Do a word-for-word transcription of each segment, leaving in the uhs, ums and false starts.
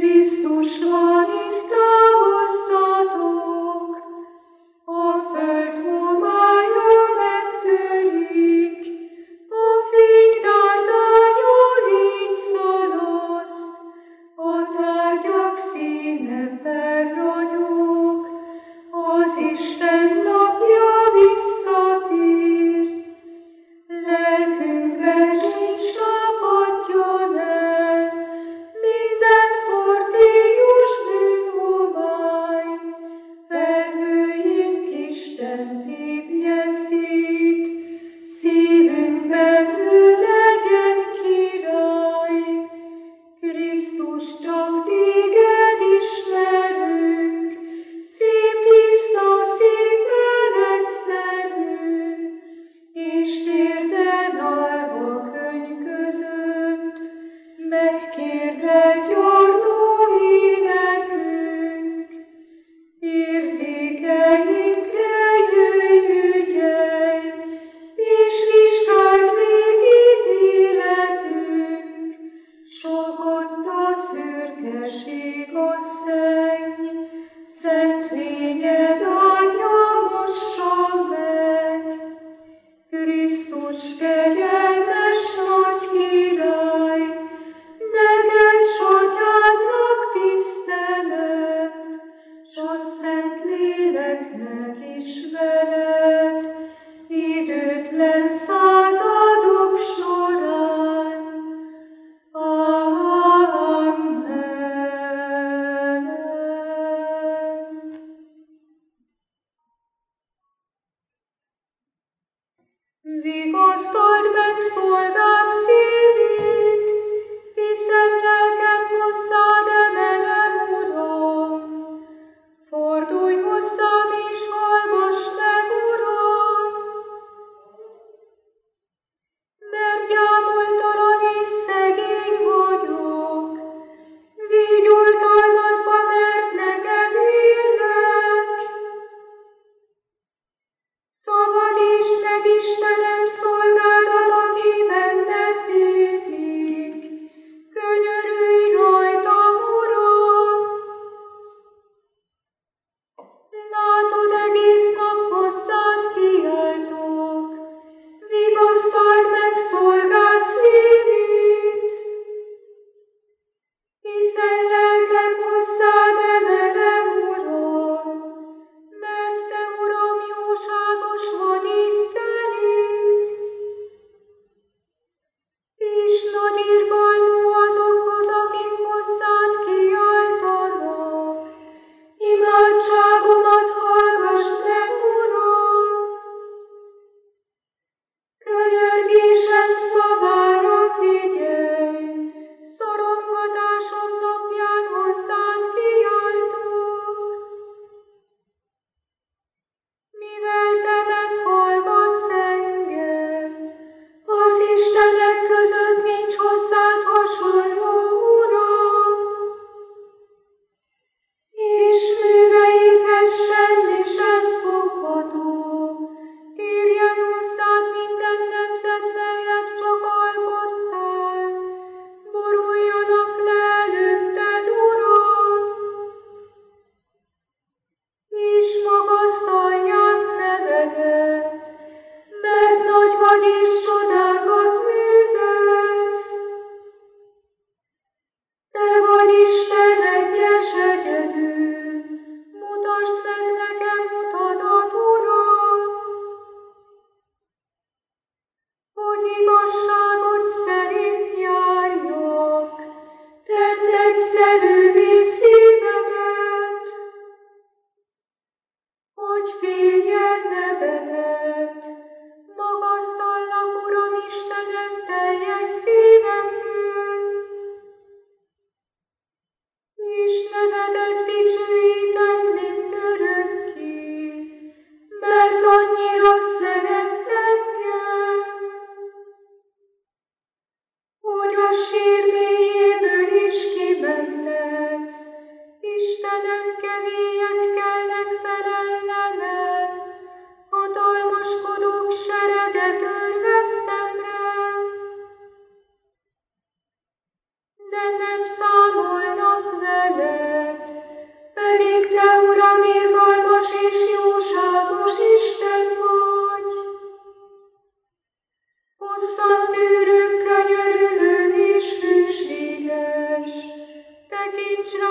De nem számolnak velem.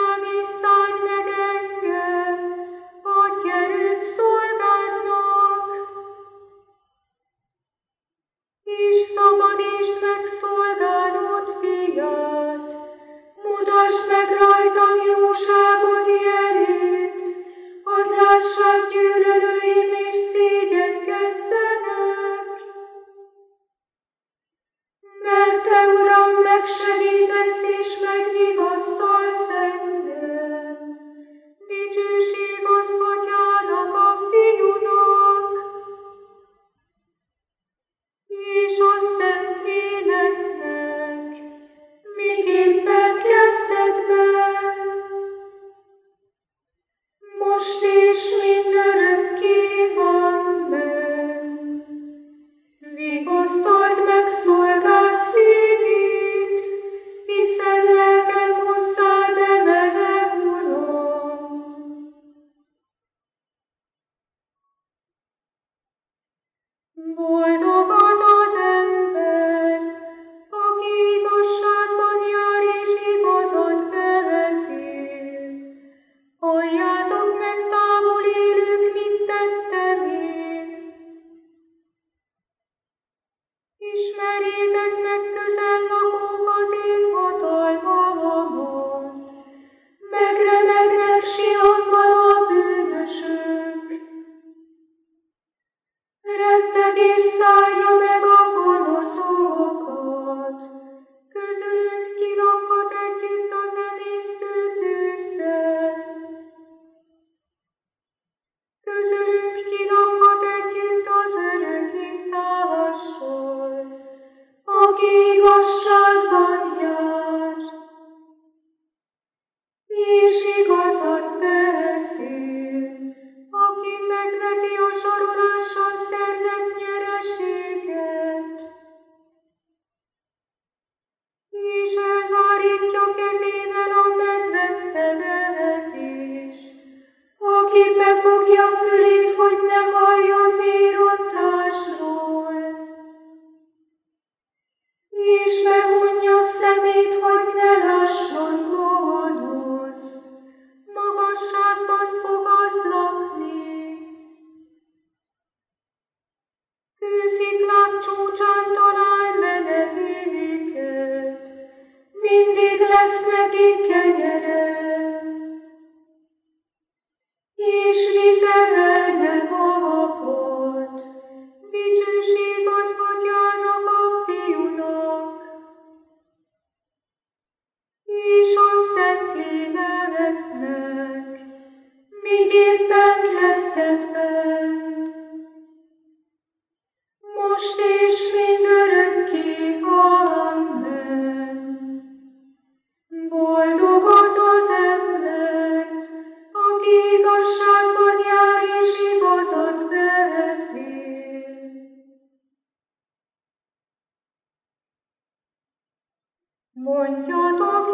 Mondjatok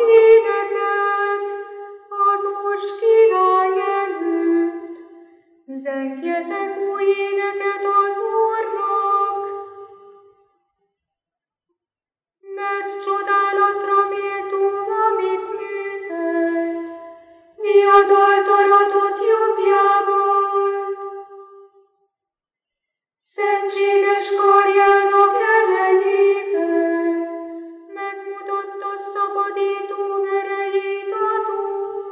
éneket az Úrs király előtt, zengjetek új éneket az Úrnak, mert csodálatra méltó, amit művelt, diadalt aratott jobbjával. Szentséges karjának erejével megmutatta szabadító erejét az Úr.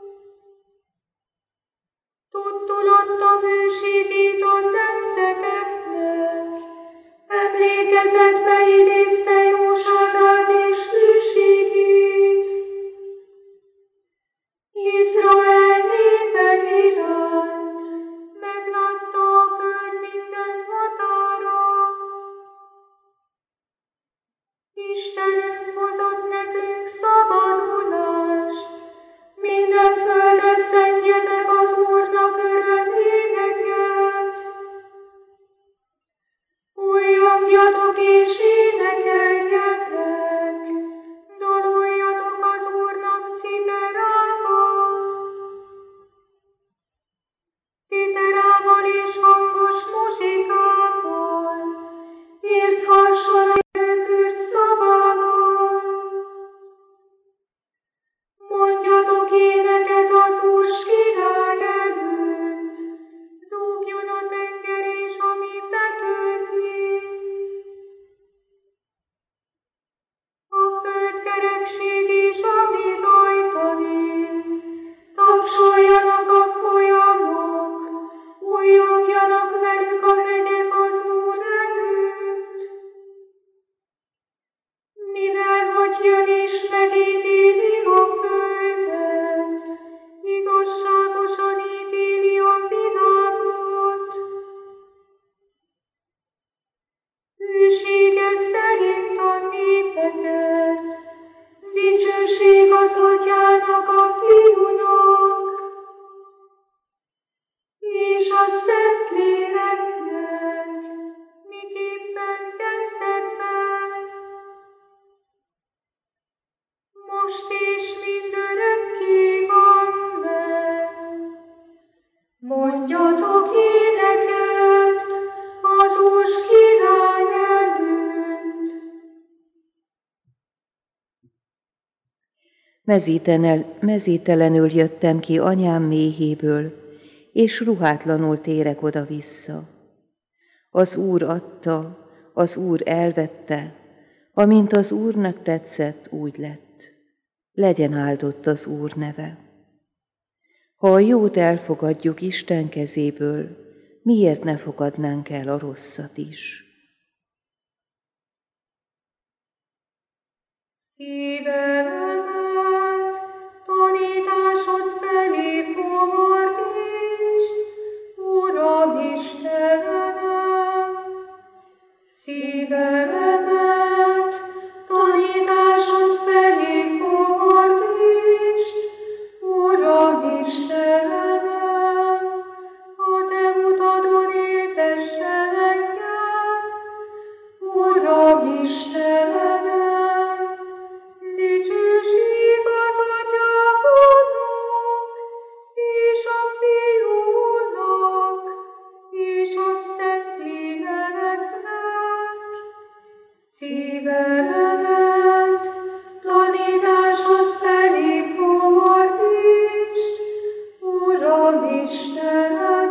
Tudtulatta bőségét a nemzeteknek, emlékezetbe idézte jóságát és bőségét. Izrael népe tapsoljanak a folyamok, újjongjanak velük a hegyek az Úr előtt. Mivel hogy jön és megítéli a földet, igazságosan ítéli a világot. Hűsége szerint a népeket, dicsőség az Atyának a Fiúnak, és a Szentléleknek, miképpen kezdetben, most és mindörökké amen. Mondjatok éneket az Úr király előtt. Mezítenel, mezítelenül jöttem ki anyám méhéből, és ruhátlanul térek oda-vissza. Az Úr adta, az Úr elvette, amint az Úrnak tetszett, úgy lett. Legyen áldott az Úr neve. Ha a jót elfogadjuk Isten kezéből, miért ne fogadnánk el a rosszat is? Szívemet tanításod felé fordítsd, Uram Istenem. Szívemet tanításod felé fordítsd, Uram Istenem. A te utadon éltessen engem, Uram Istenem. Dicsőség az Atyának és a Fiúnak és a Szentléleknek. Szívemet tanításod felé fordítsd, Uram Istenem.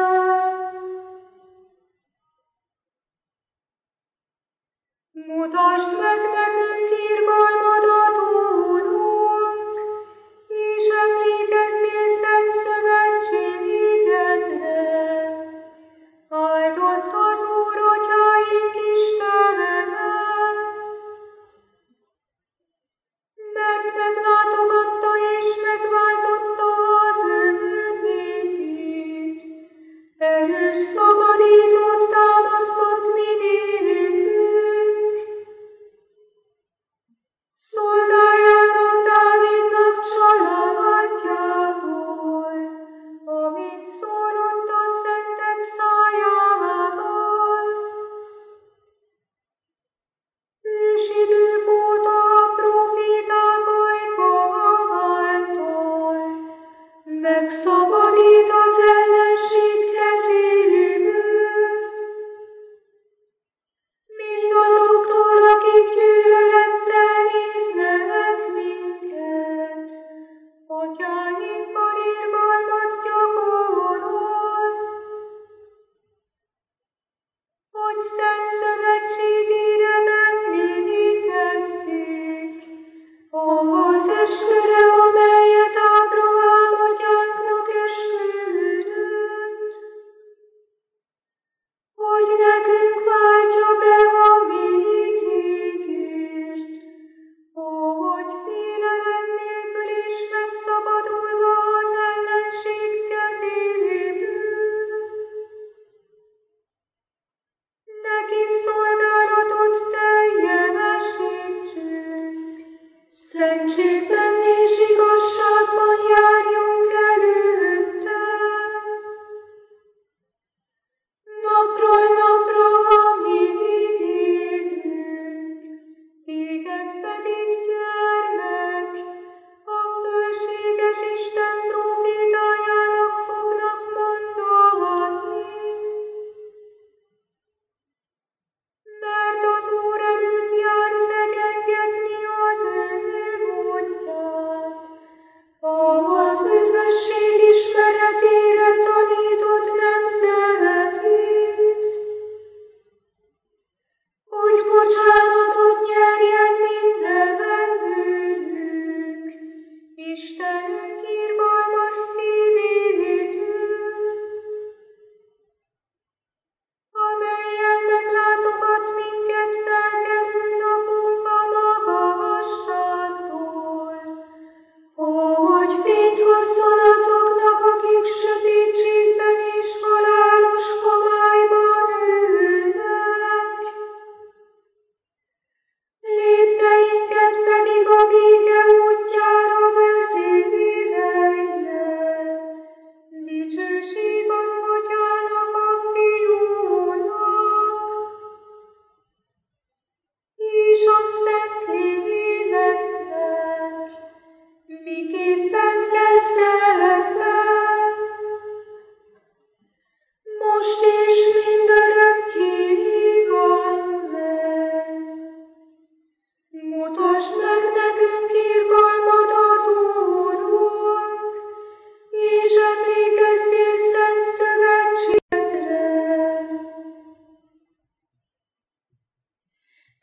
Mutasd meg nekünk irgalmadat, Úrunk, és emlékezzél szent szövetségedre. Áldott az Úr atyáink Istene, mert meglátogatta és megváltotta az ő népét. Erős szabadítót támasztott mi nélkünk. Szolgájának Dávidnak családjából, amint szólott a szentek szájával. Ősidők óta a próféták ajka által megszabadít az ellenség kezéből. Mindazoktól, akik gyűlölettel néznek minket, atyáinkkal irgalmat gyakorol, hogy szent szövetségére megemlékezzék, az esküre, amelyet Ábrahám atyánknak esküdött.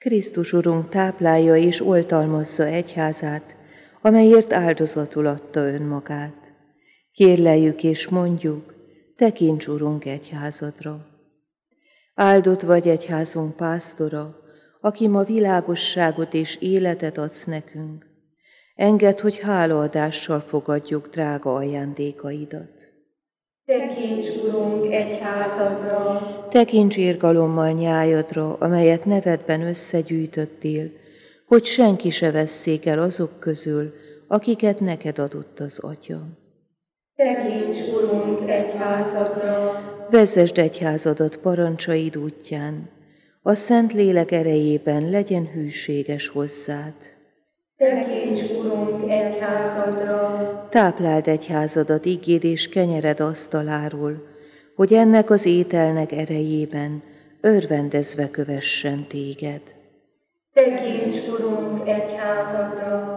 Krisztus Urunk táplálja és oltalmazza egyházát, amelyért áldozatul adta önmagát. Kérleljük és mondjuk, tekints, Urunk, egyházadra. Áldott vagy egyházunk pásztora, aki ma világosságot és életet adsz nekünk. Engedd, hogy hálaadással fogadjuk drága ajándékaidat. Tekints, Urunk, egyházadra. Tekints irgalommal nyájadra, amelyet nevedben összegyűjtöttél, hogy senki se vesszék el azok közül, akiket neked adott az Atya. Tekints, Urunk, egyházadra. Vezesd egyházadat parancsaid útján, a Szent Lélek erejében legyen hűséges hozzád. Tekints, Urunk, egyházadra. Tápláld egyházadat igéd és kenyered asztaláról, hogy ennek az ételnek erejében örvendezve kövessen téged. Tekints, Urunk, egyházadra.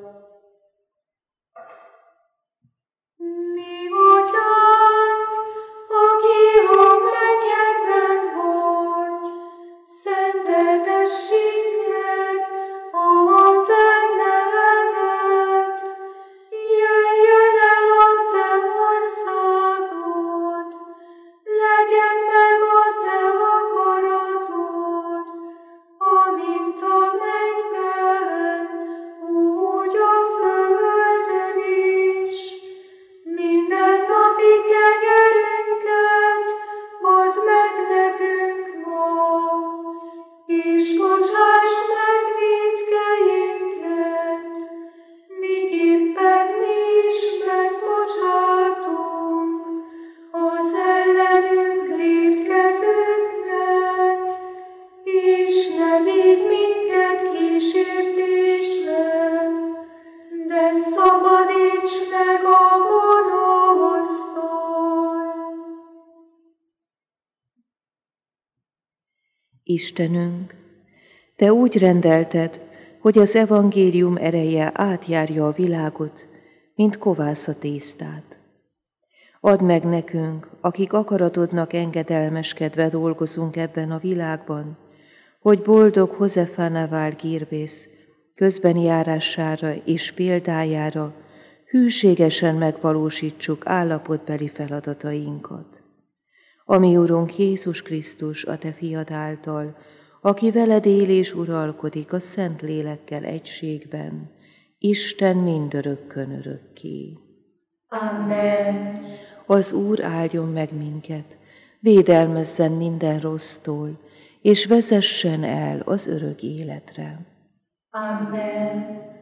Mi Atyánk, aki a mennyekben vagy, szenteltessék meg a te neved. Jöjjön el a te országod, legyen meg a te akaratod, amint a mennyben, úgy a földön is. Minden napi kenyerünket add meg nekünk ma, és bocsáss meg vétkeinket, miképpen mi is megbocsátunk az ellenünk vétkezőknek, és ne vigy minket kísértésbe, de szabadíts meg a gonosztól. Istenünk, Te úgy rendelted, hogy az evangélium ereje átjárja a világot, mint kovász a tésztát. Add meg nekünk, akik akaratodnak engedelmeskedve dolgozunk ebben a világban, hogy boldog Josefánával Gírbész közbeni járására és példájára hűségesen megvalósítsuk állapotbeli feladatainkat. Ami Urunk Jézus Krisztus, a Te fiad által, aki veled él és uralkodik a Szent Lélekkel egységben, Isten mindörökkön örökké. Amen. Az Úr áldjon meg minket, védelmezzen minden rossztól, és vezessen el az örök életre. Amen.